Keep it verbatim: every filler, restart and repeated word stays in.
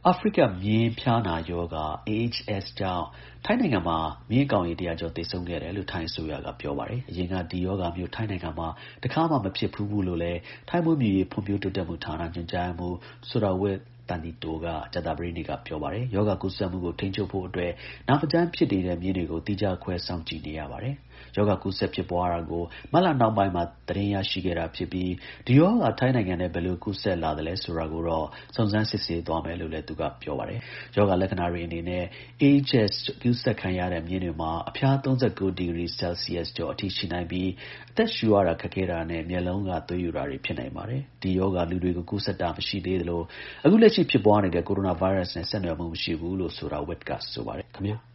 အာဖရိကမြင်းဖျားနာရောဂါ A H S ကြောင့်ထိုင်းနိုင်ငံမှာမြင်းကောင်ရေ တစ်ရာကျော်သေဆုံးခဲ့တယ်လို့ ထိုင်းအစိုးရကပြောပါတယ်။ အရင်ကဒီရောဂါမျိုးထိုင်းနိုင်ငံမှာတစ်ခါမှမဖြစ်ဖူးဘူးလို့လည်း ထိုင်းမွေးမြူရေးဖွံ့ဖြိုးတိုးတက်မှုဌာန ညွှန်ကြားရေးမှူး Surawat Tanito က ကြာသပတေးနေ့က ပြောပါတယ်။ ရောဂါကူးစက်မှုကို ထိန်းချုပ်ဖို့အတွက် နာမကျန်းဖြစ်နေတဲ့မြင်းတွေကို သီးခြားခွဲစောင့်ကြည့်နေရပါတယ်။ ရောဂါကူးစက်ဖြစ်ပွားတာကို မတ်လနှောင်းပိုင်းမှာ သတင်းရရှိခဲ့တာဖြစ်ပြီး ဒီရောဂါ ထိုင်းနိုင်ငံထဲ ဘယ်လိုကူးစက်လာသလဲဆိုတာကိုတော့ စုံစမ်းစစ်ဆေးသွားမယ်လို့လည်း သူကပြောပါတယ်။ ရောဂါလက္ခဏာတွေအနေနဲ့ A H S ကူးစက်ခံရတဲ့မြင်းတွေမှာ အဖျား ၃၉ ဒီဂရီ ဆဲလ်စီရပ်စ်ကျော်အထိရှိနိုင်ပြီး အသက်ရှူရတာခက်ခဲတာနဲ့ မျက်လုံးကသွေးယိုတာတွေဖြစ်နိုင်ပါတယ်။ ဒီရောဂါလူတွေကို ကူးစက်တာမရှိသေးသလို အခုလက်ရှိဖြစ်ပွားနေတဲ့ ကိုရိုနာဗိုင်းရပ်စ်နဲ့ ဆက်နွယ်မှုမရှိဘူးလို့ Surawat က ဆိုပါတယ်ခင်ဗျာ။